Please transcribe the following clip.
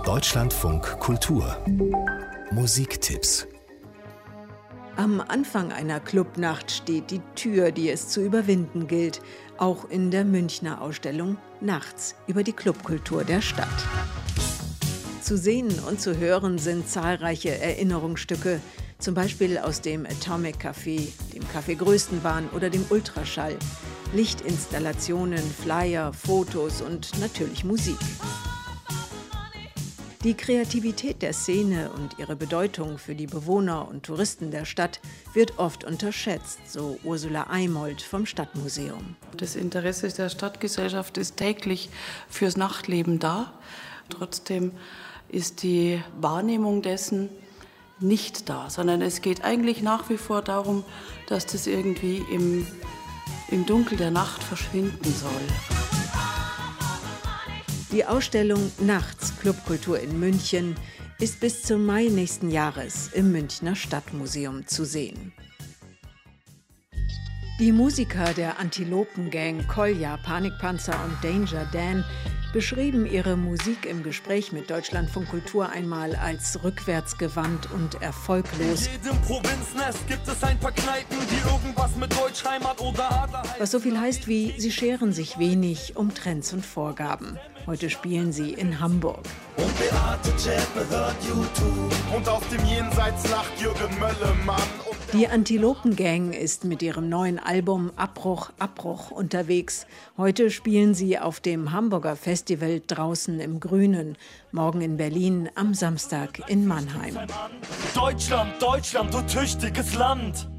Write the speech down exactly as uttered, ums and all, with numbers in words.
Deutschlandfunk Kultur Musiktipps. Am Anfang einer Clubnacht steht die Tür, die es zu überwinden gilt, auch in der Münchner Ausstellung Nachts über die Clubkultur der Stadt. Zu sehen und zu hören sind zahlreiche Erinnerungsstücke, zum Beispiel aus dem Atomic Café, dem Café Größtenwahn oder dem Ultraschall. Lichtinstallationen, Flyer, Fotos und natürlich Musik. Die Kreativität der Szene und ihre Bedeutung für die Bewohner und Touristen der Stadt wird oft unterschätzt, so Ursula Eimold vom Stadtmuseum. Das Interesse der Stadtgesellschaft ist täglich fürs Nachtleben da. Trotzdem ist die Wahrnehmung dessen nicht da, sondern es geht eigentlich nach wie vor darum, dass das irgendwie im, im Dunkel der Nacht verschwinden soll. Die Ausstellung Nachts Clubkultur in München ist bis zum Mai nächsten Jahres im Münchner Stadtmuseum zu sehen. Die Musiker der Antilopen-Gang Kolja, Panikpanzer und Danger Dan beschrieben ihre Musik im Gespräch mit Deutschlandfunk Kultur einmal als rückwärtsgewandt und erfolglos. In jedem Provinznest gibt es ein paar Kneipen, die irgendwas mit Deutschheimat oder Adler. Was so viel heißt wie, sie scheren sich wenig um Trends und Vorgaben. Heute spielen sie in Hamburg. Und Beate Zschäpe hört YouTube. Und auf dem Jenseits lacht Jürgen Möllemann. Die Antilopen-Gang ist mit ihrem neuen Album Abbruch, Abbruch unterwegs. Heute spielen sie auf dem Hamburger Festival Draußen im Grünen. Morgen in Berlin, am Samstag in Mannheim. Deutschland, Deutschland, du tüchtiges Land.